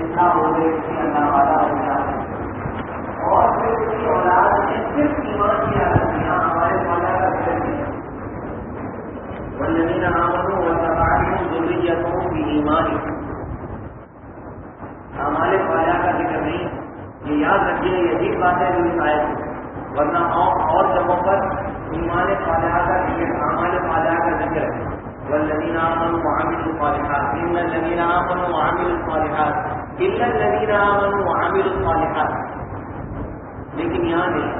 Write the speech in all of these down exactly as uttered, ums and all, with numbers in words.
اصلاح ہو گئی اس کی اللہ والا ہو گیا اور پھر اس کی اولاد نے صرف ایمان کی حالت میں یہاں ہمارے والا کا ذکر کیا والذین آمنوا واتبعتهم ذریتهم بإیمان ہمارے والا کا ذکر نہیں. یہ یاد رکھیے یہی بات ہے جو اس آیت ہے ورنہ اور جگہوں پر ایمان صالحہ کا ذکر اعمال صالحہ کا ذکر ہے والذین آمنوا وعملوا الصالحات ان الذین آمنوا وعملوا الصالحات الا الذین آمنوا وعملوا الصالحات لیکن یہاں نہیں.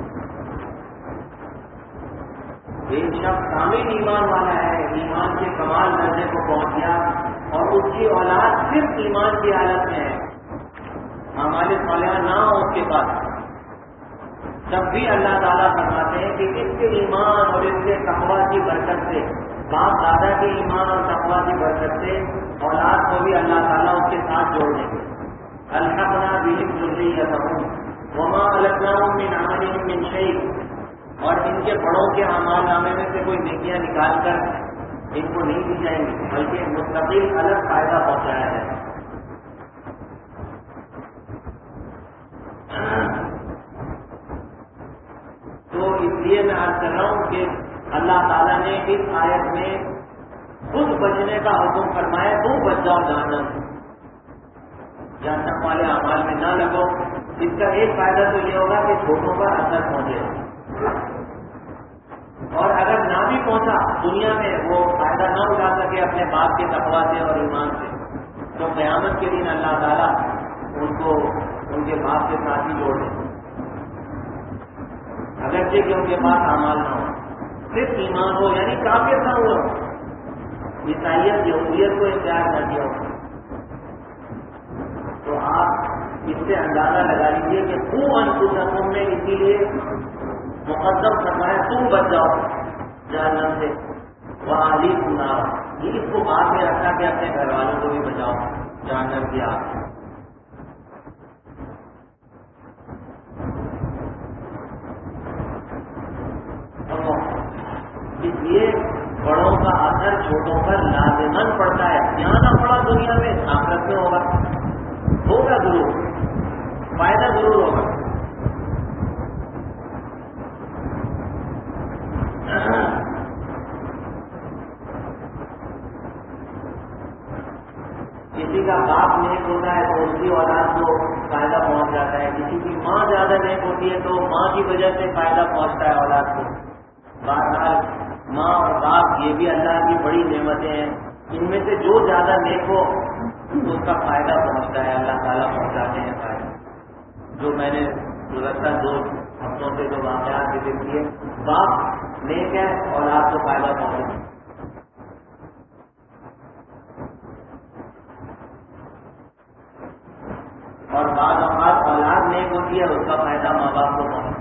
ایک شخص کامل ایمان والا ہے ایمان کے کمال درجے کو پہنچ گیا اور اس کی اولاد صرف ایمان کی حالت میں ہے ہمارے صالحہ نہ ہو اس کے پاس تب بھی اللہ تعالیٰ فرماتے ہیں کہ اس کے ایمان اور اس کے تقویٰ کی برکت سے باپ دادا کے ایمان اور تقویٰ کی برکت سے اولاد کو بھی اللہ تعالیٰ اس کے ساتھ جوڑ دیں گے. الحقنا بہم ذریتہم وما القناہم من عملہم من شیء اور ان کے بڑوں کے اعمال نامے میں سے کوئی نیکیاں نکال کر ان کو نہیں دی جائیں گی بلکہ مستقل الگ فائدہ پہنچایا جائے. تو اس لیے میں عرض کر رہا ہوں کہ اللہ تعالیٰ نے اس آیت میں خود بچنے کا حکم فرمایا تم بچ جاؤ جہنم سے جہنم والے اعمال میں نہ لگو. اس کا ایک فائدہ تو یہ ہوگا کہ چھوٹوں پر اثر پہنچے اور اگر نہ بھی پہنچا دنیا میں وہ فائدہ نہ اٹھا سکے اپنے باپ کے تقویٰ سے اور ایمان سے تو قیامت کے دن اللہ تعالیٰ ان کو ان کے باپ کے ساتھ ہی جوڑ دیں اگرچہ کہ ان کے پاس اعمال نہ ہو صرف ایمان ہو یعنی کافر نہ ہوا عیسائیت یہودیت کو اختیار نہ کیا ہو. تو آپ اس سے اندازہ لگا لیجیے کہ خوب انفسکم میں اسی لیے مقدم فرمایا تم بچ جاؤ جہنم سے وَأَهْلِيكُمْ نَارًا یہ اس کو بعد میں رکھا کہ اپنے گھر والوں کو بھی بچاؤ جہنم کی آگ سے. اس لیے بڑوں کا اثر چھوٹوں پر لازماً پڑتا ہے. یہاں نہ پڑا دنیا میں آخرت میں ہوگا ہوگا ضرور فائدہ ضرور ہوگا. کسی کا باپ نیک ہوتا ہے تو اس کی اولاد کو فائدہ پہنچ جاتا ہے کسی کی ماں زیادہ نیک ہوتی ہے تو ماں کی وجہ سے فائدہ پہنچتا ہے اولاد کو. بہرحال ماں اور باپ یہ بھی اللہ کی بڑی نعمتیں ہیں ان میں سے جو زیادہ نیک ہو اس کا فائدہ پہنچتا ہے اللہ تعالیٰ پہنچاتے ہیں فائدہ. جو میں نے گزشتہ دو ہفتوں سے جو واقعات ذکر کیے باپ نیک ہے اولاد کو فائدہ پہنچے اور بعض اوقات اولاد نیک ہوتی ہے اس کا فائدہ ماں باپ کو پہنچے.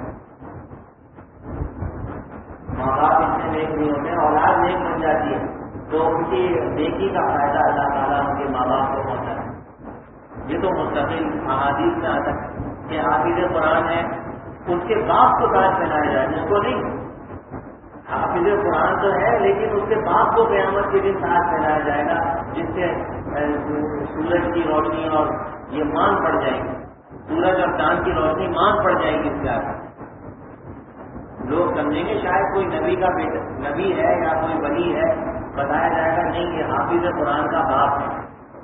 ماں باپ اس سے نیک نہیں ہوتے اولاد نیک بن جاتی ہے تو ان کی نیکی کا فائدہ اللہ تعالیٰ ان کے ماں باپ کو پہنچا ہے. یہ تو مستقل احادیث میں آتا ہے کہ حافظ قرآن ہے اس کے باپ کو تاج پہنایا جائے اس کو نہیں. حافظ قرآن تو ہے لیکن اس کے باپ کو قیامت کے دن تاج پہنایا جائے گا جس سے سورج کی روشنی اور یہ مان پڑ جائے گی. سورج اور چاند کی روشنی مان پڑ جائے گی اس کے آگے. لوگ سمجھیں گے شاید کوئی نبی کا بیٹا نبی ہے یا کوئی ولی ہے بتایا جائے گا نہیں یہ حافظ قرآن کا باپ ہے.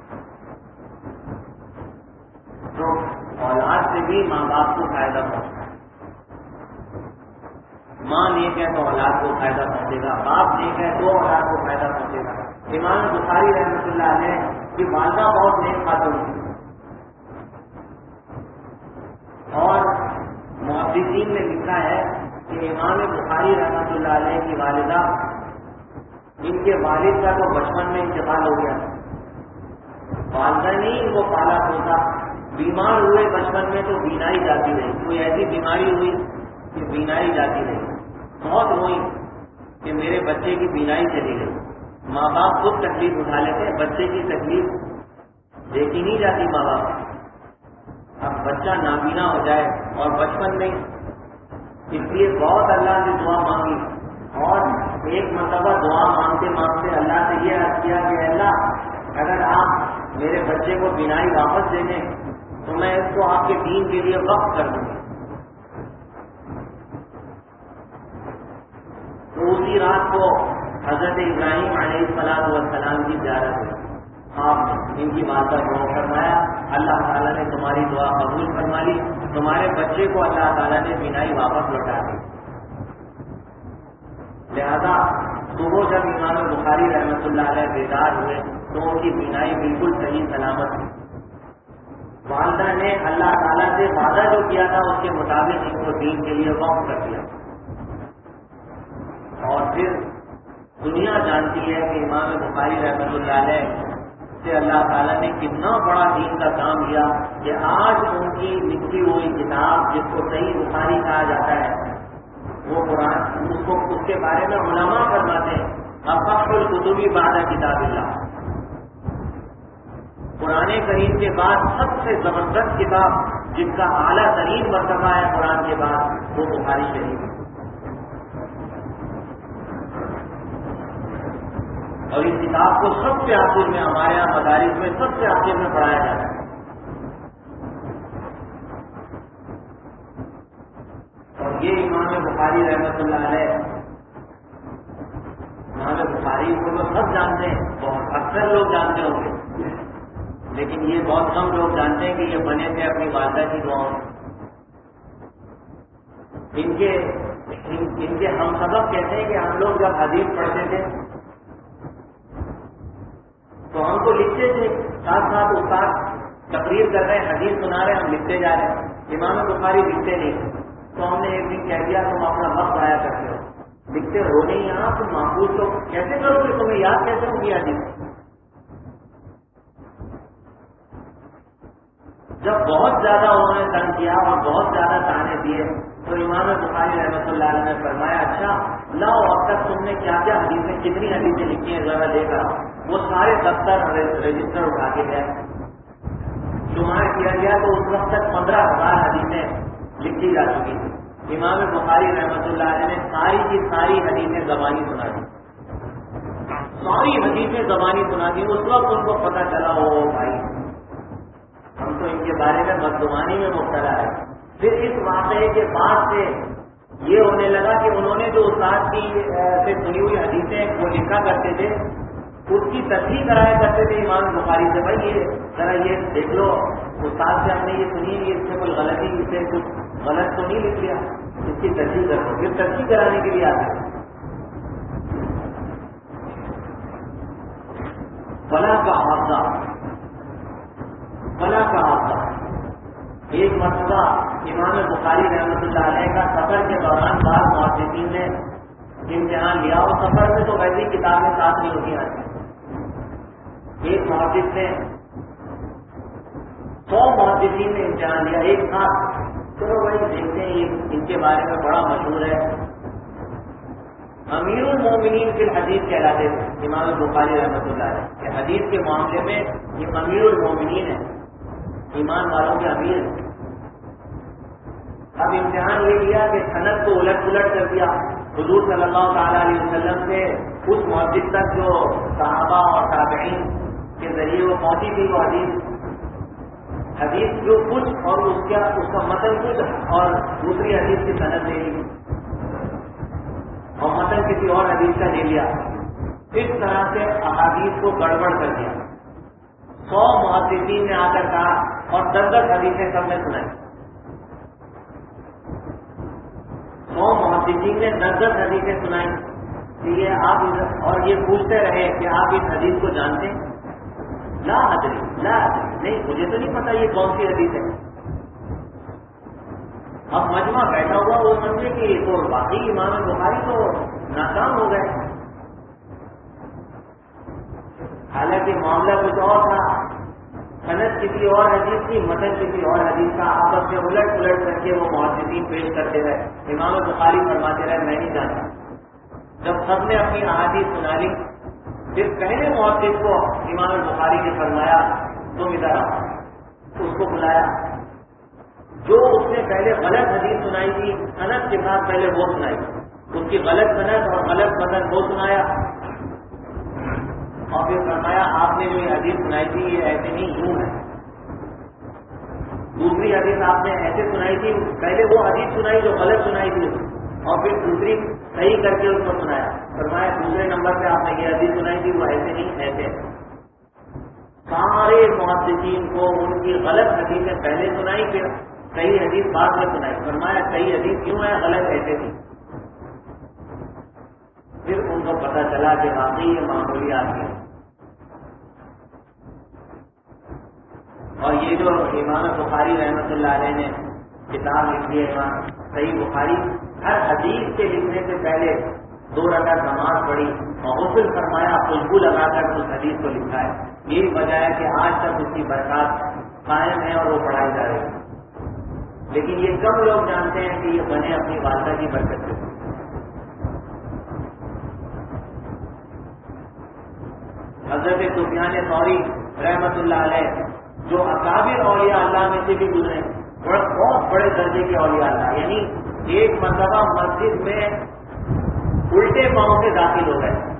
تو اولاد سے بھی ماں باپ کو فائدہ پہنچتا ہے. ماں نیک ہے تو اولاد کو فائدہ پہنچے گا باپ نیک ہے تو اولاد کو فائدہ پہنچے گا. امام بخاری رحمۃ اللہ علیہ کی والدہ بہت نیک خاتون تھی اور محدثین نے لکھا ہے کہ امام بخاری رحمۃ اللہ علیہ کی والدہ ان کے والد کا تو بچپن میں انتقال ہو گیا. والدہ نے ان کو پالا پوسا بیمار ہوئے بچپن میں تو بینائی جاتی رہی. کوئی ایسی بیماری ہوئی کہ بینائی جاتی رہی. بہت روئی کہ میرے بچے کی بینائی چلی گئی. ماں باپ خود تکلیف اٹھا لیتے بچے کی تکلیف دیکھی نہیں جاتی ماں باپ. اب بچہ نابینا ہو جائے اور بچپن میں اس لیے بہت اللہ سے دعا مانگی اور ایک مرتبہ دعا مانگتے مانگتے اللہ سے یہ عرض کیا کہ اللہ اگر آپ میرے بچے کو بینائی واپس دے دیں تو میں اس کو آپ کے دین کے لیے وقف کر دوں گی. تو اسی رات کو حضرت ابراہیم علیہ السلام والسلام کی زیارت ہوئی. آپ ان کی بات کا غور فرمایا, اللہ تعالیٰ نے تمہاری دعا قبول فرما لی, تمہارے بچے کو اللہ تعالیٰ نے بینائی واپس لوٹا دی. لہذا صبح جب امام بخاری رحمۃ اللہ علیہ بیدار ہوئے تو ان کی بینائی بالکل صحیح سلامت تھی. والدہ نے اللہ تعالیٰ سے وعدہ جو کیا تھا اس کے مطابق ان کو دین کے لیے وقف کر دیا. اور پھر دنیا جانتی ہے کہ امام بخاری رحمۃ اللہ علیہ سے اللہ تعالیٰ نے کتنا بڑا دین کا کام کیا کہ آج ان کی لکھی ہوئی کتاب جس کو صحیح بخاری کہا جاتا ہے, وہ قرآن اس کو اس کے بارے میں علماء فرماتے ہیں اصح الکتب بعد کتاب اللہ, قرآن کریم کے بعد سب سے زبردست کتاب جس کا اعلیٰ ترین مرتبہ ہے قرآن کے بعد وہ بخاری شریف ہے. اور اس کتاب کو سب سے آخر میں ہمارے یہاں مدارس میں سب سے آخر میں پڑھایا جاتا ہے. اور یہ امام بخاری رحمۃ اللہ علیہ, امام بخاری کو تو سب جانتے ہیں, بہت اکثر لوگ جانتے ہوں گے, لیکن یہ بہت کم لوگ جانتے ہیں کہ یہ بنے تھے اپنی والدہ کی دعاؤں. ان کے ان کے ہم سبق کہتے ہیں کہ ہم لوگ جب حدیث پڑھتے تھے تو ہم تو لکھتے تھے, ساتھ ساتھ استاد تقریر کر رہے ہیں, حدیث سنا رہے ہیں, ہم لکھتے جا رہے ہیں. امام بخاری لکھتے نہیں. تو ہم نے ایک دن کہہ دیا تم اپنا وقت ضائع کرتے ہو, لکھتے ہو نہیں یہاں, تم محفوظ تو کیسے کرو گے, تمہیں یاد کیسے ہوگی حدیث. جب بہت زیادہ انہوں نے تنگ کیا اور بہت زیادہ تانے دیے تو امام بخاری رحمۃ اللہ علیہ نے فرمایا اچھا لاؤ اب تک تم نے کیا کیا حدیثیں کتنی حدیثیں لکھی ہیں ذرا لے کر. وہ سارے دفتر رجسٹر اٹھا کے گئے, شمار کیا گیا تو اس وقت تک پندرہ ہزار حدیثیں لکھی جا چکی تھی. امام بخاری رحمۃ اللہ علیہ نے ساری کی ساری حدیثیں زبانی سنا دی, ساری حدیثیں زبانی سنا دی. اس وقت ان کو پتہ چلا او بھائی ہم تو ان کے بارے میں بدگمانی میں مبتلا ہے. پھر اس واقعے کے بعد سے یہ ہونے لگا کہ انہوں نے جو استاد کی سے سنی ہوئی حدیثیں وہ لکھا کرتے تھے اس کی تصحیح کرایا کرتے تھے امام بخاری سے, بھائی یہ ذرا یہ دیکھ لو استاد سے ہم نے یہ سنی ہے, اس سے کوئی غلطی, اس سے کچھ غلط تو نہیں لکھ لیا, اس کی تصحیح کر دو. پھر تصحیح کرانے کے لیے آتے ہیں. بلا کا حادثہ, بلا کا حادثہ. ایک مرتبہ امام بخاری رحمۃ اللہ علیہ کا سفر کے دوران بعض محدثین نے امتحان لیا, اور سفر میں تو ویسی کتابیں ساتھ نہیں ہوتی آتی. ایک محدث نے سو محدثین نے امتحان لیا ایک ساتھ. چلو بھائی دیکھتے ہیں یہ ان کے بارے میں بڑا مشہور ہے, امیر المومنین فی الحدیث کہلاتے تھے امام بخاری رحمۃ اللہ علیہ, کہ حدیث کے معاملے میں یہ امیر المومنین ہے, ایمان والوں کے امیر ہیں. اب امتحان یہ لیا کہ سند کو الٹ پلٹ کر دیا, حضور صلی اللہ تعالیٰ علیہ وسلم سے اس محدث تک جو صحابہ اور تابعین کے ذریعے وہ پہنچی تھی وہ حدیث حدیث جو کچھ اور اس کا اس کا متن کچھ اور دوسری حدیث کی سند لے لی اور متن کسی اور حدیث کا لے لیا. اس طرح سے احادیث کو گڑبڑ کر دیا. سو محدثین نے آ کر کہا اور دس دس حدیثیں سب نے سنائی. سو محدثین نے دس دس حدیثیں سنائی کہ یہ آپ اور یہ پوچھتے رہے کہ آپ اس حدیث کو جانتے ہیں؟ لا ادری لا ادری, نہیں مجھے تو نہیں پتا یہ کون سی حدیث ہے. اب مجمع بیٹھا ہوا وہ سمجھے کہ یہ تو باقی امام بخاری تو ناکام ہو گئے, حالانکہ معاملہ کچھ اور تھا. سند کسی اور حدیث کی, متن کسی اور حدیث کا, آپس میں الٹ پلٹ کر کے وہ محدثین پیش کرتے رہے. امام بخاری فرماتے رہے میں نہیں جانتا. جب سب نے اپنی احادیث سنا لی پھر پہلے محدث کو امام بخاری نے فرمایا تم ادھر آؤ, اس کو بلایا. جو اس نے پہلے غلط حدیث سنائی تھی سند کے ساتھ پہلے وہ سنائی, اس کی غلط سند اور غلط متن وہ سنایا. اور پھر فرمایا آپ نے جو یہ حدیث سنائی تھی یہ ایسے نہیں یوں ہے. دوسری حدیث آپ نے ایسے سنائی تھی، پہلے وہ حدیث سنائی جو غلط سنائی تھی اور پھر دوسری صحیح کر کے اس کو سنایا. فرمایا دوسرے نمبر پہ آپ نے یہ حدیث سنائی تھی وہ ایسے نہیں ایسے. سارے محدثین کو ان کی غلط حدیثیں پہلے سنائی، پھر صحیح حدیث بعد میں سنائی. فرمایا صحیح حدیث کیوں ہے، غلط ایسے تھی. پھر ان کو پتا چلا کہ واقعی یہ معمولی آدمی ہے. اور یہ جو امام بخاری رحمۃ اللہ علیہ نے کتاب لکھی ہے امام صحیح بخاری، ہر حدیث کے لکھنے سے پہلے دو رکعت نماز پڑھی اور غسل فرمایا، خوشبو لگا کر اس حدیث کو لکھا ہے. یہی وجہ ہے کہ آج تک اس کی برکات قائم ہے اور وہ پڑھائی جا رہی ہے. لیکن یہ کم لوگ جانتے ہیں کہ یہ بنے اپنی والدہ کی برکت سے. حضرت سفیان ثوری رحمۃ اللہ علیہ جو اکابر اولیاء اللہ میں سے بھی گزرے، بہت بڑے درجے کے اولیاء اللہ، یعنی ایک مرتبہ مسجد میں الٹے پاؤں سے داخل ہو گئے.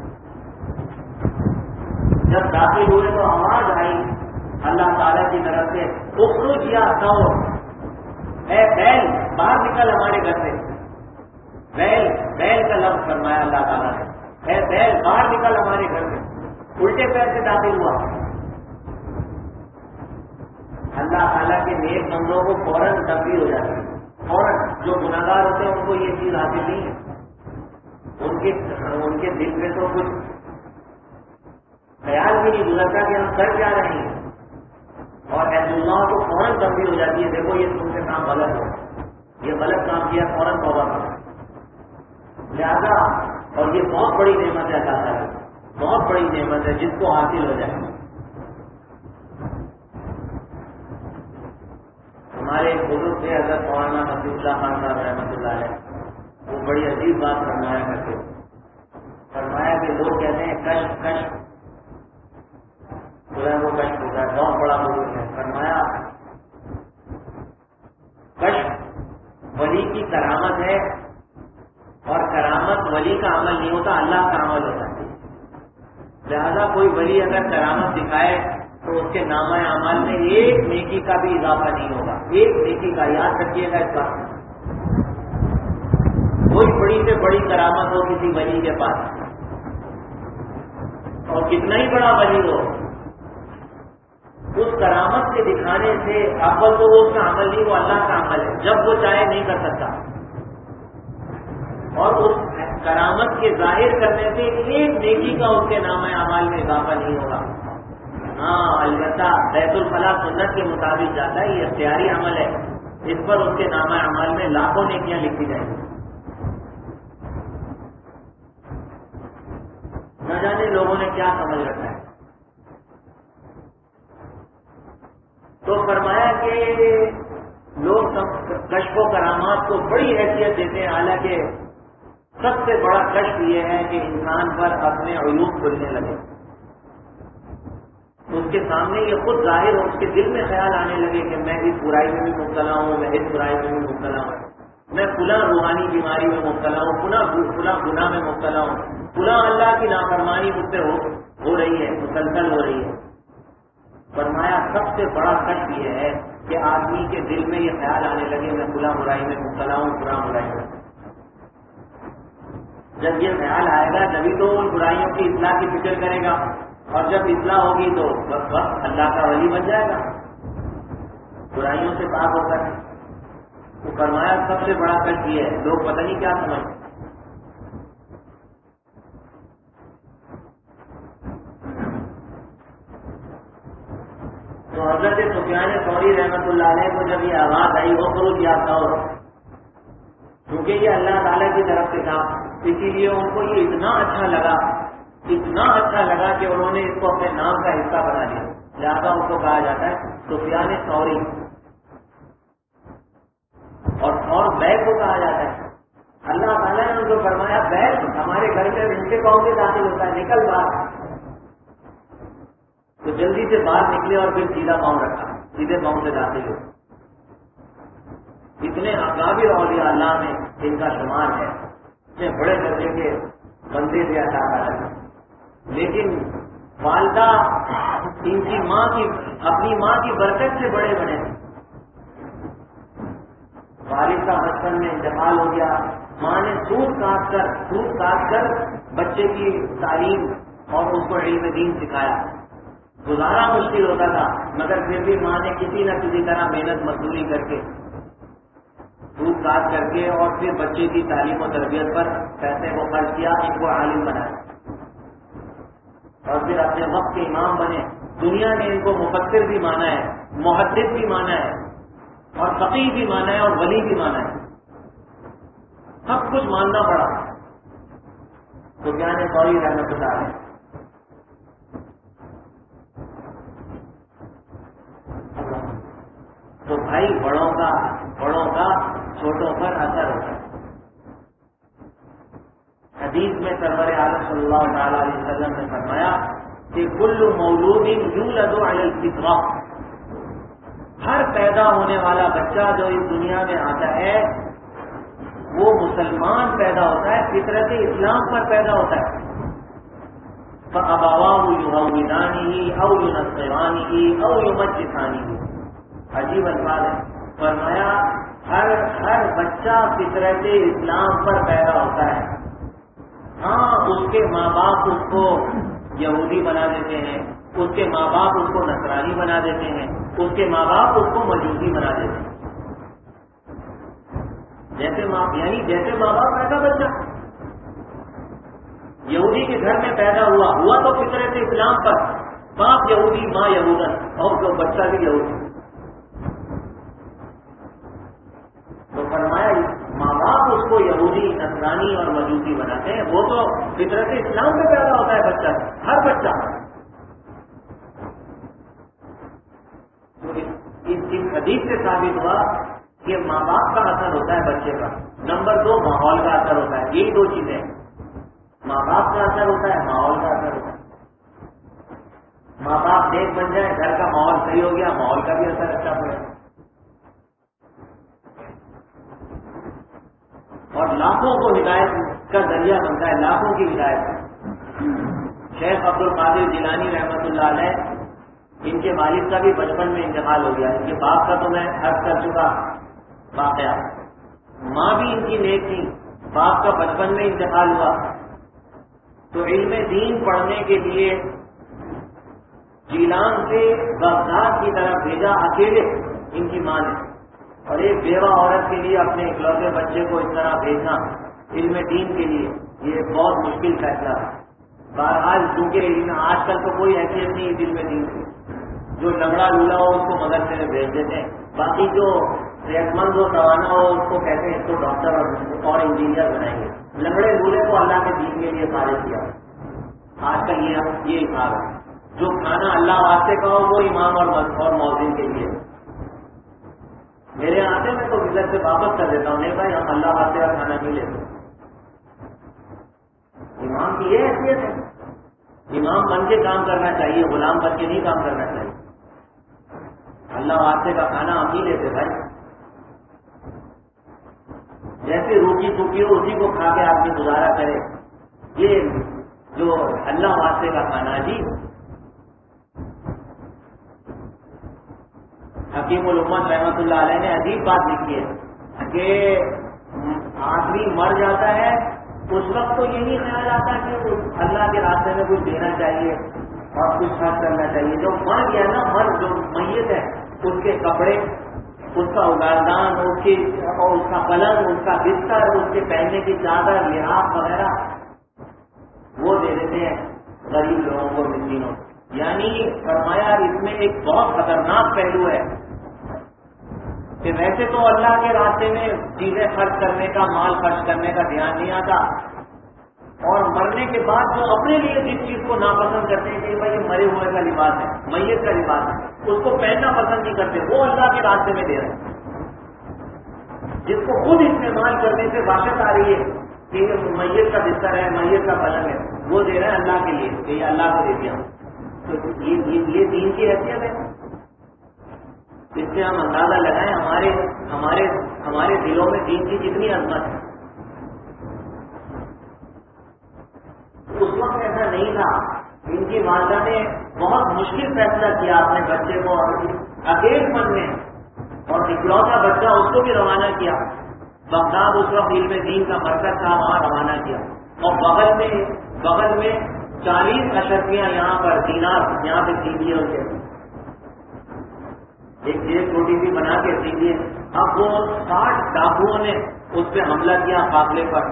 جب داخل ہوئے تو آواز آئی اللہ تعالیٰ کی طرف سے، اخرج یا ثور، اے بیل باہر نکل ہمارے گھر سے. بیل بیل کا لفظ فرمایا اللہ تعالیٰ نے، اے بیل باہر نکل ہمارے گھر سے. الٹے پیر سے داخل ہوا. اللہ تعالیٰ کے نیک بندوں کو فوراً تبدیل ہو جاتی ہے. فوراً جو گناہگار ہوتے ہیں ان کو یہ چیز حاصل نہیں ہے. ان کے ان کے دل میں تو کچھ خیال بھی نہیں گزرتا کہ ہم کر کیا رہے ہیں، اور احتجاج کو فوراً تبدیل ہو جاتی ہے. دیکھو یہ تم سے کام غلط ہو، یہ غلط کام کیا، فوراً توبہ کرو. لہذا اور یہ بہت بڑی نعمت ہے اللہ تعالیٰ کی، بہت بڑی نعمت ہے جس کو حاصل ہو جائے. ہمارے ایک بزرگ تھے حضرت مولانا مسیح اللہ خان صاحب رحمۃ اللہ علیہ، وہ بڑی عجیب بات فرمایا کرتے. فرمایا کہ لوگ کہتے ہیں کشف کشف جو ہے وہ کشف ہوتا ہے، بہت بڑا بزرگ ہے. فرمایا کشف ولی کی کرامت ہے، اور کرامت ولی کا عمل نہیں ہوتا، اللہ کا عمل ہوتا ہے. لہذا کوئی ولی اگر کرامت دکھائے تو اس کے نامہ اعمال میں ایک نیکی کا بھی اضافہ نہیں ہوگا. ایک نیکی کا، یاد رکھیے گا اس بات. کوئی بڑی سے بڑی کرامت ہو کسی ولی کے پاس، اور کتنا ہی بڑا ولی ہو، اس کرامت کے دکھانے سے اول تو وہ اس کا عمل نہیں، وہ اللہ کا عمل ہے. جب وہ چاہے نہیں کر سکتا، اور اس کرامت کے ظاہر کرنے سے ایک نیکی کا اس کے نامہ اعمال میں اضافہ نہیں ہوگا. ہاں البتہ بیت الفلاح سنت کے مطابق جاتا ہے، یہ اختیاری عمل ہے، اس پر اس کے نامہ اعمال میں لاکھوں نیکیاں لکھی جائیں گی. نہ جانے لوگوں نے کیا سمجھ رکھا ہے. تو فرمایا کہ لوگ کشف و کرامات کو بڑی حیثیت دیتے ہیں، حالانکہ سب سے بڑا کشف یہ ہے کہ انسان پر اپنے عیوب کھلنے لگے، اس کے سامنے یہ خود ظاہر ہو، اس کے دل میں خیال آنے لگے کہ میں اس برائی میں بھی مبتلا ہوں، میں اس برائی میں بھی مبتلا ہوں، میں فلاں روحانی بیماری میں مبتلا ہوں، فلاں فلاں گناہ میں مبتلا ہوں، فلاں اللہ کی نافرمانی مجھ سے ہو ہو رہی ہے، مسلسل ہو رہی ہے. فرمایا سب سے بڑا کشف یہ ہے کہ آدمی کے دل میں یہ خیال آنے لگے میں فلاں برائی میں مبتلا ہوں، فلاں برائی میں. جب یہ خیال آئے گا تبھی تو ان برائیوں کی اصلاح کی فکر کرے گا، اور جب اصلاح ہوگی تو بس بس اللہ کا ولی بن جائے گا برائیوں سے پاک ہو کر. تو فرمایا سب سے بڑا کشف یہ ہے، لوگ پتہ نہیں کیا سمجھتے. تو حضرت سفیان ثوری رحمۃ اللہ علیہ کو جب یہ آواز آئی وہ خروج یا ثور، کیونکہ یہ اللہ تعالیٰ کی طرف سے تھا، اسی لیے ان کو یہ اتنا اچھا لگا، اتنا اچھا لگا کہ انہوں نے اس کو اپنے نام کا حصہ بنا دیا. لہٰذا ان کو کہا جاتا ہے سفیان ثوری، اور ثور بیل کو کہا جاتا ہے. اللہ تعالیٰ نے ان کو فرمایا بیل ہمارے گھر میں الٹے پاؤں سے داخل ہوتا ہے، نکل باہر. تو جلدی سے باہر نکلے اور پھر سیدھا پاؤں رکھا، سیدھے پاؤں سے داخل ہو. اتنے اکابر اولیاء اللہ میں ان کا شمار ہے، اتنے بڑے درجے کے بندے سے عطا کر. لیکن والدہ ان کی ماں کی اپنی ماں کی برکت سے بڑے بنے. والد کا بچپن میں انتقال ہو گیا. ماں نے دودھ کاٹ کر دودھ کاٹ کر بچے کی تعلیم اور اس کو علم دین سکھایا. گزارا مشکل ہوتا تھا مگر پھر بھی ماں نے کسی نہ کسی طرح محنت مزدوری کر کے دودھ کاٹ کر کے اور پھر بچے کی تعلیم و تربیت پر پیسے کو خرچ کیا, ان کو عالم بنایا اور پھر اپنے وقت کے امام بنے. دنیا نے ان کو مفسر بھی مانا ہے, محدث بھی مانا ہے اور فقیہ بھی مانا ہے اور ولی بھی مانا ہے. سب کچھ ماننا پڑا. تو کیا نے سوری رحمت اللہ علیہ. تو بھائی بڑوں کا بڑوں کا چھوٹوں پر اثر ہوتا ہے. حدیث میں سرور عالم صلی اللہ تعالی علیہ وسلم نے فرمایا کہ کل مولود یولد علی الفطرہ, ہر پیدا ہونے والا بچہ جو اس دنیا میں آتا ہے وہ مسلمان پیدا ہوتا ہے, فطرت اسلام پر پیدا ہوتا ہے. فَأَبَوَاهُ يُهَوِّدَانِهِ أَوْ يُنَصِّرَانِهِ أَوْ يُمَجِّسَانِهِ. عجیب الفاظ ہے. فرمایا ہر ہر بچہ فطرت اسلام پر پیدا ہوتا ہے. ہاں اس کے ماں باپ اس کو یہودی بنا دیتے ہیں, اس کے ماں باپ اس کو نصرانی بنا دیتے ہیں, اس کے ماں باپ اس کو مجوسی بنا دیتے ہیں. جیسے ماں یعنی جیسے ماں باپ پیدا بچہ یہودی کے گھر میں پیدا ہوا ہوا تو فطرت اسلام پر, باپ یہودی ماں یہودن اور جو بچہ بھی یہودی. تو فرمایا ماں باپ اس کو یہودی نصرانی اور مجوسی بناتے ہیں, وہ تو فطرت اسلام میں پیدا ہوتا ہے بچہ, ہر بچہ. تو اس حدیث سے ثابت ہوا کہ ماں باپ کا اثر ہوتا ہے بچے پر. نمبر دو ماحول کا اثر ہوتا ہے. یہی دو چیزیں, ماں باپ کا اثر ہوتا ہے, ماحول کا اثر ہوتا ہے. ماں باپ نیک بن جائے, گھر کا ماحول صحیح ہو گیا, ماحول کا بھی اثر اچھا پڑے. اور لاکھوں کو ہدایت کا ذریعہ بنتا ہے, لاکھوں کی ہدایت. شیخ عبد القادر جیلانی رحمۃ اللہ علیہ, ان کے والد کا بھی بچپن میں انتقال ہو گیا. ان کے باپ کا تو میں عرض کر چکا واقعہ. ماں بھی ان کی نیک تھی, باپ کا بچپن میں انتقال ہوا تو علم دین پڑھنے کے لیے جیلان سے بغداد کی طرف بھیجا اکیلے ان کی ماں نے. اور ایک بیوہ عورت کے لیے اپنے اکلوتے بچے کو اس طرح بھیجنا علم دین کے لیے, یہ بہت مشکل فیصلہ ہے. بہرحال چونکہ علم آج کل تو کوئی حیثیت نہیں ہے علم دین کی, جو لنگڑا لولا ہو اس کو مدرسے میں بھیج دیتے ہیں, باقی جو صحت مند ہو توانا ہو اس کو کہتے ہیں اس کو ڈاکٹر اور انجینئر بنائیں گے. لنگڑے لولے کو اللہ کے دین کے لیے فارغ کیا. آج کل یہ یہ حساب ہے. جو کھانا اللہ واسطے کا ہو وہ امام اور مؤذن کے لیے. میرے آتے میں تو وزٹ سے واپس کر دیتا ہوں, نہیں بھائی ہم اللہ واسطے کا کھانا نہیں لیتے. امام کی یہ حیثیت ہے, امام بن کے کام کرنا چاہیے, غلام بن کے نہیں کام کرنا چاہیے. اللہ واسطے کا کھانا ہم نہیں لیتے بھائی. جیسے روٹی ٹوٹی ہو اسی کو کھا کے آدمی گزارا کرے, یہ جو اللہ واسطے کا کھانا جی. حکیم الامت رحمۃ اللہ علیہ نے عجیب بات لکھی ہے کہ آدمی مر جاتا ہے اس وقت تو یہی خیال آتا ہے کہ اللہ کے راستے میں کچھ دینا چاہیے اور کچھ خرچ کرنا چاہیے. جو مر گیا نا, مر جو میت ہے اس کے کپڑے, اس کا اگاردان, اس کی اور اس کا پلنگ, اس کا بستر, اس کے پہننے کی چادر, لحاظ وغیرہ وہ دے دیتے ہیں غریب لوگوں کو, مسکینوں. یعنی فرمایا اس میں ایک بہت خطرناک پہلو ہے کہ ویسے تو اللہ کے راستے میں چیزیں خرچ کرنے کا, مال خرچ کرنے کا دھیان نہیں آتا, اور مرنے کے بعد جو اپنے لیے جس چیز کو ناپسند کرتے ہیں کہ بھائی یہ مرے ہوئے کا لباس ہے, میت کا لباس ہے, اس کو پہننا پسند نہیں کرتے, وہ اللہ کے راستے میں دے رہے ہیں. جس کو خود استعمال کرنے سے وحشت آ رہی ہے کہ میت کا بستر ہے, میت کا پلنگ ہے, وہ دے رہے ہیں اللہ کے لیے کہ یہ اللہ کو دے دیا. تو یہ یہ دین کی حیثیت ہے. اس سے ہم اندازہ لگائیں ہمارے ہمارے ہمارے دلوں میں دین کی کتنی عظمت ہے. اس وقت ایسا نہیں تھا, ان کی کی والدہ نے بہت مشکل فیصلہ کیا اپنے بچے کو اکیل پن میں، اور اکلوتا بچہ اس کو بھی روانہ کیا بغداد، اس وقت علم دین کا مرکز تھا، وہاں روانہ کیا، اور بغل میں بغل میں چالیس اشرفیاں یہاں پر دینار یہاں پہ سی دیے ان کے ایک جیل چھوٹی سی بنا کے سی دیے۔ اب وہ ساٹھ ڈاکوؤں نے اس پہ حملہ کیا قافلے پر۔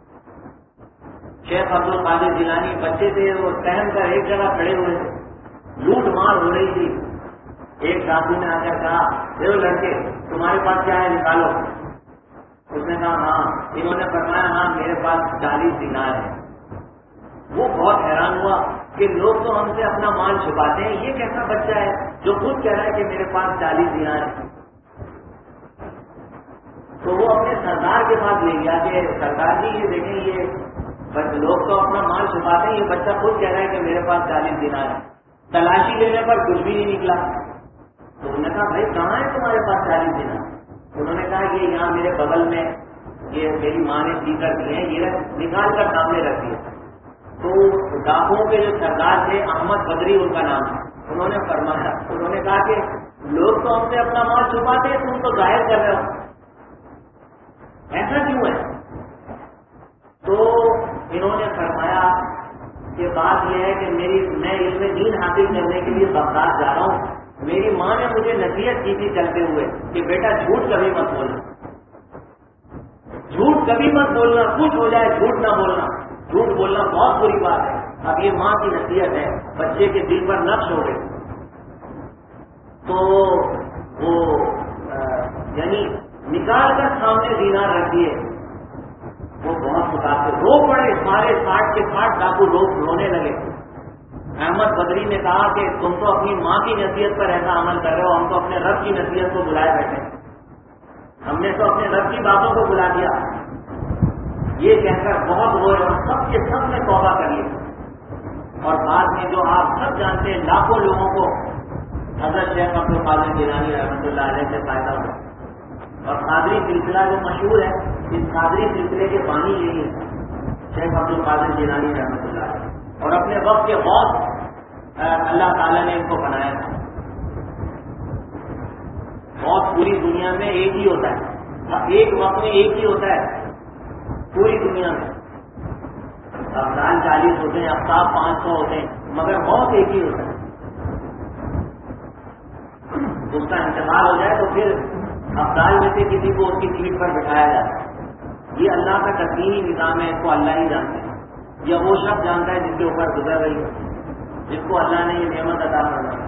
شیخ عبد القادر جیلانی بچے تھے، وہ سہم کر ایک جگہ کھڑے ہوئے تھے، لوٹ مار ہو رہی تھی۔ ایک ڈاکو نے آ کر کہا، اے لڑکے تمہارے پاس کیا ہے نکالو۔ اس نے کہا ہاں۔ انہوں نے فرمایا ہاں میرے پاس چالیس دینار ہے۔ وہ بہت حیران ہوا کہ لوگ تو ہم سے اپنا مال چھپاتے ہیں، یہ کیسا بچہ ہے جو خود کہہ رہا ہے کہ میرے پاس چالیس دینار ہے۔ تو وہ اپنے سردار کے پاس لے گیا کہ سردار جی یہ دیکھیں، یہ لوگ تو اپنا مال چھپاتے ہیں، یہ بچہ خود کہہ رہا ہے کہ میرے پاس چالیس دینار ہے۔ تلاشی لینے پر کچھ بھی نہیں نکلا۔ تو انہوں نے کہا بھائی کہاں ہے تمہارے پاس چالیس دینار؟ انہوں نے کہا یہ یہاں میرے بغل میں، یہ میری ماں نے سی کر دیے ہیں، یہ نکال کر سامنے رکھ دیے۔ تو ڈاکوؤں کے جو سردار تھے احمد بدری ان کا نام تھا، انہوں نے فرمایا، انہوں نے کہا کہ لوگ تو ہم سے اپنا مال چھپاتے ہیں، تم تو ظاہر کر رہے ہو، ایسا کیوں ہے؟ تو انہوں نے فرمایا کہ بات یہ ہے کہ میری میں علم دین حاصل کرنے کے لیے بغداد جا رہا ہوں، میری ماں نے مجھے نصیحت کی تھی چلتے ہوئے کہ بیٹا جھوٹ کبھی مت بولنا، جھوٹ کبھی مت بولنا، کچھ ہو جائے جھوٹ نہ بولنا، جھوٹ بولنا بہت بری بات ہے۔ اب یہ ماں کی نصیحت ہے، بچے کے دل پر نقش ہو گئی۔ تو وہ یعنی نکال کر سامنے دینار رکھ دیے، وہ بہت متاثر رو پڑے، سارے ساٹھ کے ساٹھ ڈاکو لوگ رونے لگے۔ احمد بدری نے کہا کہ تم تو اپنی ماں کی نصیحت پر ایسا عمل کر رہے ہو، ہم تو اپنے رب کی نصیحت کو بلائے بیٹھے، ہم نے تو اپنے رب کی باتوں کو بلا دیا۔ یہ کہہ کر بہت روئے اور سب کے سب نے توبہ کر لی، اور بعد میں جو آپ سب جانتے ہیں لاکھوں لوگوں کو حضرت شیخ عبد القادر جیلانی رحمۃ اللہ علیہ سے فائدہ ہوا۔ اور قادری سلسلہ جو مشہور ہے، اس قادری سلسلے کے بانی یہی ہے شیخ عبد القادر جیلانی رحمۃ اللہ علیہ، اور اپنے وقت کے غوث اللہ تعالیٰ نے ان کو بنایا تھا۔ غوث پوری دنیا میں ایک ہی ہوتا ہے، ایک وقت میں ایک ہی ہوتا ہے پوری دنیا میں۔ افضال چالیس ہوتے ہیں، افتاب پانچ سو ہوتے ہیں، مگر غوث ایک ہی ہوتا ہے۔ اس کا انتقال ہو جائے تو پھر افضال میں سے کسی کو اس کی سیٹ پر بٹھایا جاتا ہے۔ یہ اللہ کا تقدیری نظام ہے، اس کو اللہ ہی جانتے ہیں، یا وہ شخص جانتا ہے جس کے اوپر گزر رہی ہے، جس کو اللہ نے یہ نعمت عطا فرمائی۔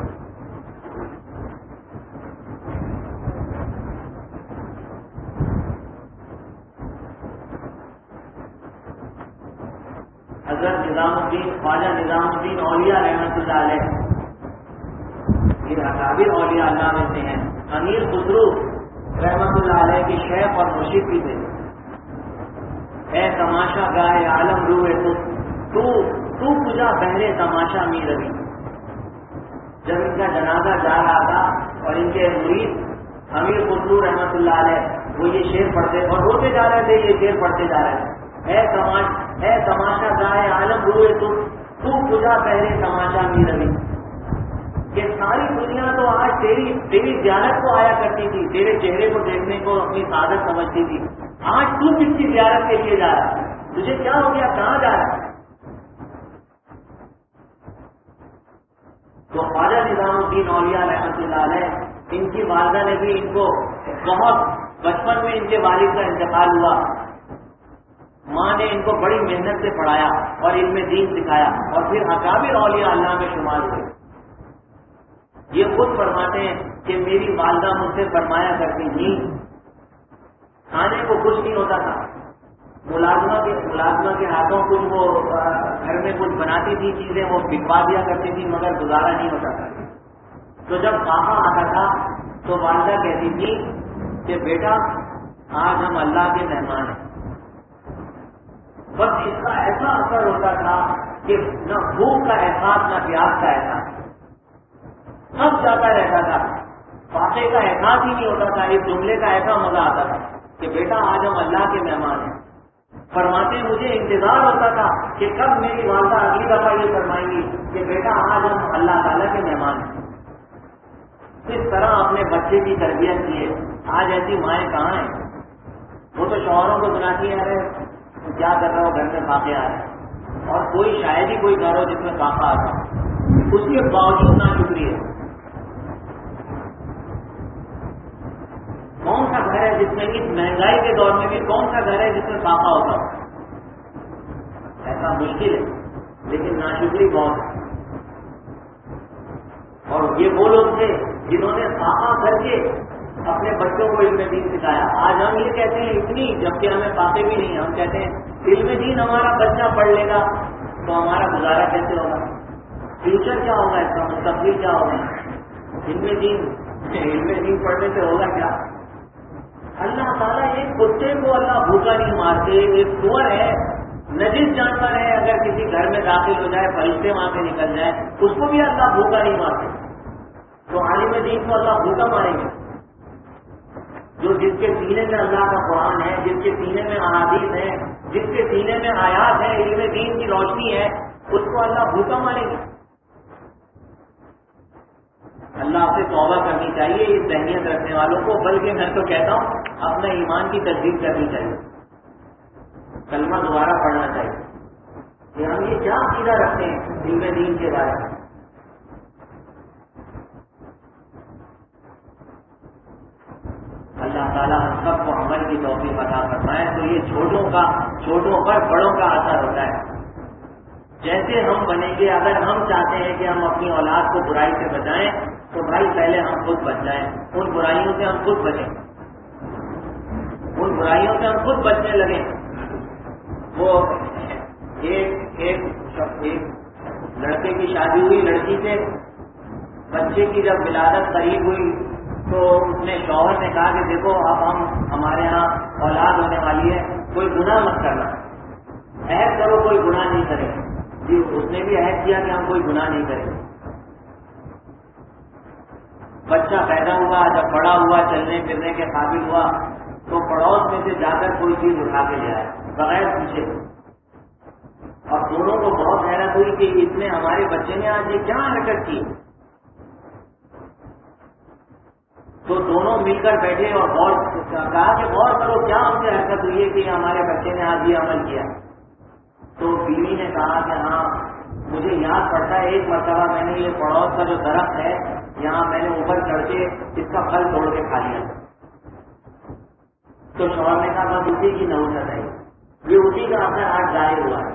حضرت نظام الدین خواجہ نظام الدین اولیاء رحمۃ اللہ علیہ، یہ اکابر اولیاء اللہ میں سے ہیں۔ امیر خسرو رحمۃ اللہ علیہ کی شیخ اور مرشد بھی تھے۔ اے تماشا گائے عالم روئے تو تو تجھا بہرے تماشا می روی۔ جب ان کا جنازہ جا رہا تھا اور ان کے مرید امیر خسرو رحمۃ اللہ علیہ وہ یہ شعر پڑھتے اور روتے جا رہے تھے، یہ شعر پڑھتے جا رہے تھے، اے تماشا اے تماشا گائے عالم روئے تو تو تجھا بہرے تماشا می روی، کہ ساری دنیا تو آج تیری تیری زیارت کو آیا کرتی تھی، تیرے چہرے کو دیکھنے کو اپنی سعادت سمجھتی تھی، آج تو کس کی زیارت کے لیے جا رہا ہے؟ تجھے کیا ہو گیا، کہاں جا رہا ہے؟ تو خواجہ نظام الدین اولیاء رحمۃ اللہ علیہ، ان کی والدہ نے بھی ان کو بہت بچپن میں ان کے والد کا انتقال ہوا، ماں نے ان کو بڑی محنت سے پڑھایا اور علم دین سکھایا، اور پھر اکابر اولیاء اللہ میں شمار ہوئے۔ یہ خود فرماتے ہیں کہ میری والدہ مجھ سے فرمایا کرتی تھی، کھانے کو کچھ نہیں ہوتا تھا، ملازمہ کے ملازمہ کے ہاتھوں کچھ وہ گھر میں کچھ بناتی تھی چیزیں، وہ بکوا دیا کرتی تھی، مگر گزارا نہیں ہوتا تھا۔ تو جب پاپا آتا تھا تو والدہ کہتی تھی کہ بیٹا آج ہم اللہ کے مہمان ہیں۔ بس اس کا ایسا اثر ہوتا تھا کہ نہ بھوک کا احساس نہ پیاس کا احساس، سب جاتا رہتا تھا، فاقے کا احساس ہی نہیں ہوتا تھا۔ اس جملے کا ایسا مزہ آتا تھا کہ بیٹا آج ہم اللہ کے مہمان ہیں، فرماتے ہیں مجھے انتظار ہوتا تھا کہ کب میری والدہ اگلی دفعہ یہ فرمائیں گی کہ بیٹا آج ہم اللہ تعالیٰ کے مہمان ہیں. کس طرح اپنے بچے کی تربیت کی ہے. آج ایسی مائیں کہاں ہیں؟ وہ تو شوہروں کو سناتی ہے ارے کیا کر رہا ہو گھر میں فاقے آ رہے ہیں، اور کوئی شاید ہی کوئی گھر ہو جس میں فاقہ آتا ہو، اس کے باوجود نا شکری ہے. کون سا گھر ہے جس میں اس مہنگائی کے دور میں بھی کون سا گھر ہے جس میں فاقہ ہوتا ہو؟ ایسا مشکل ہے، لیکن ناشکری بہت ہے. اور یہ وہ لوگ تھے جنہوں نے فاقہ کر کے اپنے بچوں کو علم دین سکھایا. آج ہم یہ کہتے ہیں اتنی، جبکہ ہمیں فاقے بھی نہیں. ہم کہتے ہیں علم دین ہمارا بچہ پڑھ لے گا تو ہمارا گزارا کیسے ہوگا، فیوچر کیا ہوگا، اس کا مستقبل کیا ہوگا. علم دین علم دین پڑھنے سے ہوگا کیا؟ اللہ تعالیٰ ایک کتے کو اللہ بھوکا نہیں مارتے. ایک سور ہے، نجس جانور ہے، اگر کسی گھر میں داخل ہو جائے فرشتے وہاں سے نکل جائے اس کو بھی اللہ بھوکا نہیں مارتے. تو عالم دین کو اللہ بھوکا ماریں گے؟ جو جس کے سینے میں اللہ کا قرآن ہے، جس کے سینے میں احادیث ہیں، جس کے سینے میں آیات ہے، علم دین کی روشنی ہے، اس کو اللہ بھوکا ماریں گے؟ اللہ سے توبہ کرنی چاہیے اس ذہنیت رکھنے والوں کو. بلکہ میں تو کہتا ہوں اپنے ایمان کی تصدیق کرنی چاہیے، کلمہ دوبارہ پڑھنا چاہیے کہ ہم یہ کیا عقیدہ رکھتے ہیں علم دین کے بارے میں. اللہ تعالیٰ ہم سب کو عمل کی توفیق عطا فرمائے. تو یہ چھوٹوں کا چھوٹوں پر بڑوں کا اثر ہوتا ہے. جیسے ہم بنیں گے، اگر ہم چاہتے ہیں کہ ہم اپنی اولاد کو برائی سے بچائیں تو بھائی پہلے ہم خود بچ جائیں. ان برائیوں سے ہم خود بچیں، ان برائیوں سے ہم خود بچنے لگیں. وہ ایک ایک ایک لڑکے کی شادی ہوئی، لڑکی سے بچے کی جب ولادت قریب ہوئی تو اس نے شوہر نے کہا کہ دیکھو اب ہم ہمارے ہاں اولاد ہونے والی ہے، کوئی گناہ مت کرنا، عہد کرو کوئی گناہ نہیں کرے. جی اس نے بھی عہد کیا کہ ہم کوئی گناہ نہیں کریں. بچہ پیدا ہوا، جب بڑا ہوا، چلنے پھرنے کے قابل ہوا تو پڑوس میں سے جا کر کوئی چیز اٹھا کے لے آئے بغیر پوچھے. اور دونوں کو بہت حیرت ہوئی کہ اس نے ہمارے بچے نے آج یہ کیا حرکت کی. تو دونوں مل کر بیٹھے اور غور کہا کہ غور کرو کیا ہم سے حرکت ہوئی ہے کہ ہمارے بچے نے آج یہ عمل کیا. تو بیوی نے کہا کہ ہاں مجھے یاد پڑتا ہے ایک مرتبہ میں نے یہ پڑوس کا جو درخت ہے یہاں میں نے اوپر چڑھ کے اس کا پھل توڑ کے کھا لیا. تو شوہر نے کہا بس اسی کی نحوست ہے، یہ اسی کا اثر آج ظاہر ہوا ہے.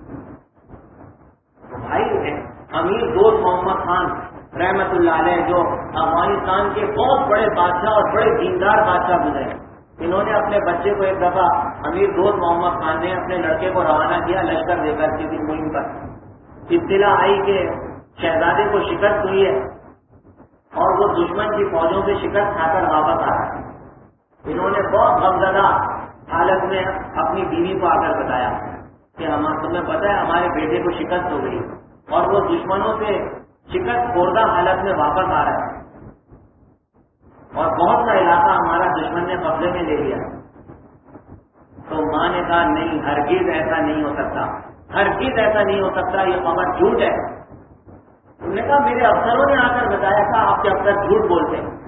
تو بھائی امیر دوست محمد خان رحمت اللہ علیہ جو افغانستان کے بہت بڑے بادشاہ اور بڑے دیندار بادشاہ گزرے، انہوں نے اپنے بچے کو ایک دفعہ امیر دوست محمد خان نے اپنے لڑکے کو روانہ کیا لشکر دے کر کسی مہم پر. اطلاع آئی کہ شہزادے کو شکست ہوئی ہے اور وہ دشمن کی فوجوں سے شکست کھا کر واپس آ رہا ہے. انہوں نے بہت غمزدہ حالت میں اپنی بیوی کو آ کر بتایا کہ ہم تمہیں پتہ ہے ہمارے بیٹے کو شکست ہو گئی اور وہ دشمنوں سے شکست خوردہ حالت میں واپس آ رہا ہے اور بہت سا علاقہ ہمارا دشمن نے قبضے میں لے لیا. تو ماں نے کہا نہیں، ہرگز ایسا نہیں ہو سکتا، ہرگز ایسا نہیں ہو سکتا، یہ خبر جھوٹ ہے. انہوں نے کہا میرے افسروں نے آ کر بتایا تھا آپ کے افسر جھوٹ بولتے ہیں.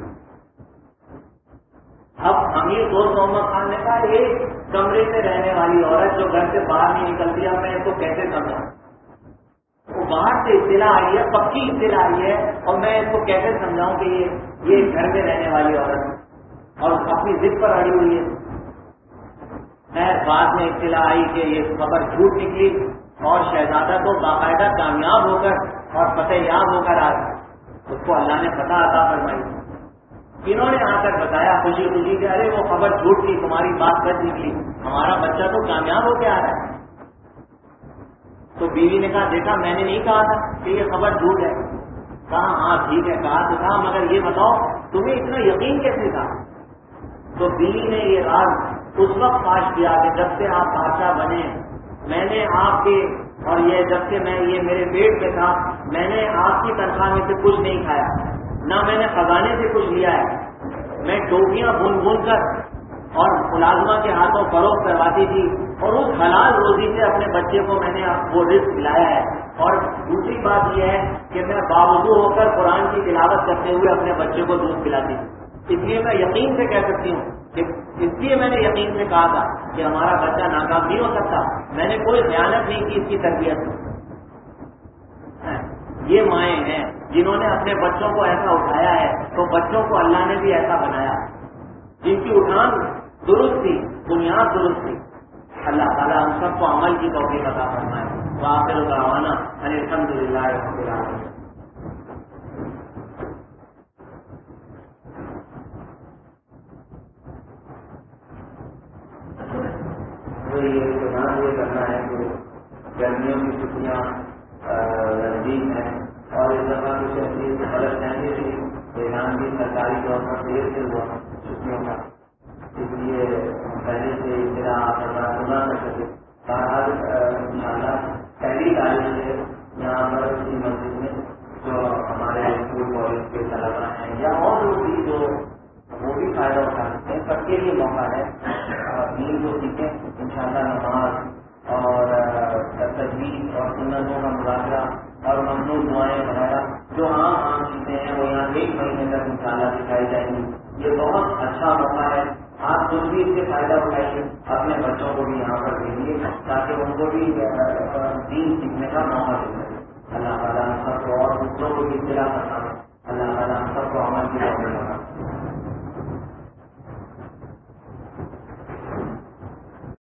اب امیر دوست محمد خان نے کہا ایک کمرے میں رہنے والی عورت جو گھر سے باہر نہیں نکلتی، اب میں اس کو کیسے سمجھاؤں؟ وہ باہر سے اطلاع آئی ہے، پکی اطلاع آئی ہے، اور میں اس کو کیسے سمجھاؤں کہ یہ یہ گھر میں رہنے والی عورت ہے اور اپنی ضد پر اڑی ہوئی ہے. خیر بعد میں اطلاع آئی کہ یہ خبر جھوٹ نکلی اور شہزادہ کو باقاعدہ کامیاب ہو کر اور فتح یاب ہو کر آ اس کو اللہ نے فتح عطا فرمائی. انہوں نے آ کر بتایا خوشی خوشی کہ ارے وہ خبر جھوٹ تھی، تمہاری بات سچ نکلی، ہمارا بچہ تو کامیاب ہو کے آ رہا ہے. تو بیوی نے کہا دیکھا میں نے نہیں کہا تھا کہ یہ خبر جھوٹ ہے. کہا ہاں ٹھیک ہے، کہا تو تھا، مگر یہ بتاؤ تمہیں اتنا یقین کیسے تھا؟ تو بیوی نے یہ راز اس وقت فاش کیا کہ جب سے آپ بادشاہ بنے میں نے آپ کے اور یہ جب سے میں یہ میرے پیٹ میں تھا میں نے آپ کی تنخواہ میں سے کچھ نہیں کھایا، نہ میں نے خزانے سے کچھ لیا ہے. میں ٹوپیاں بن بن کر اور ملازمہ کے ہاتھوں فروخت کرواتی تھی اور اس حلال روزی سے اپنے بچے کو میں نے وہ رزق کھلایا ہے. اور دوسری بات یہ ہے کہ میں باوضو ہو کر قرآن کی تلاوت کرتے ہوئے اپنے بچے کو دودھ پلاتی ہوں. اس لیے میں یقین سے کہہ سکتی ہوں کہ اس لیے میں نے یقین سے کہا تھا کہ ہمارا بچہ ناکام نہیں ہو سکتا. میں نے کوئی خیانت نہیں کی اس کی تربیت میں. یہ مائیں ہیں جنہوں نے اپنے بچوں کو ایسا اٹھایا ہے, تو بچوں کو اللہ نے بھی ایسا بنایا جن کی اٹھان درست تھی, بنیاد درست تھی. اللہ تعالیٰ ہم سب کو عمل کی توفیق عطا فرمائے. وآخر دعوانا ان الحمد للہ رب العالمین. یہ اعلان یہ کرنا ہے کہ گرمیوں کی چھٹیاں نزدیک ہیں اور اس دفعہ کچھ ایسی غلط فہمی تھی. اعلان بھی سرکاری طور پر دیر سے ہوا چھٹیوں کا, اس لیے پہلے سے اطلاع سنا کر سکے. بہرحال ان شاء اللہ پہلی تاریخ سے یہاں پر اسی مسجد میں جو ہمارے اسکول کالج کے طلبا ہیں یا اور لوگ بھی جو وہ بھی فائدہ اٹھا سکتے ہیں, سب کے لیے موقع ہے. دین کو سیکھیں ان شاء اللہ. نماز اور تجوید اور سنتوں کا مذاکرہ اور ممنوع دعائیں وغیرہ جو عام عام چیزیں ہیں وہ یہاں ایک مہینے تک ان شاء اللہ سکھائی جائیں گی. یہ بہت اچھا موقع ہے. آپ خود بھی اس سے فائدہ اٹھائیے, اپنے بچوں کو بھی یہاں پر بھیجیے تاکہ ان کو بھی دین سیکھنے کا موقع مل سکے. اللہ تعالیٰ سب کو اور دوسروں کو بھی اطلاع کرنا ہے.